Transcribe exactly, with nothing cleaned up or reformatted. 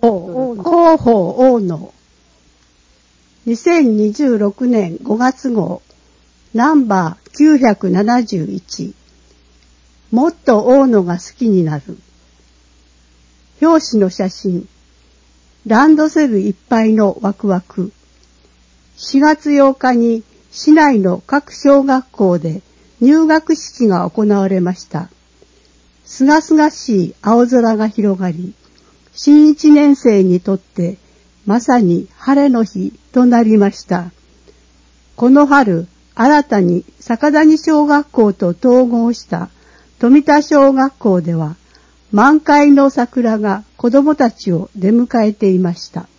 広報大野にせんにじゅうろくねんごがつ号ナンバーきゅうひゃくななじゅういちもっと大野が好きになる。表紙の写真、ランドセルいっぱいのワクワク。しがつようかに市内の各小学校で入学式が行われました。すがすがしい青空が広がり、新一年生にとってまさに晴れの日となりました。この春、新たに坂谷小学校と統合した富田小学校では、満開の桜が子どもたちを出迎えていました。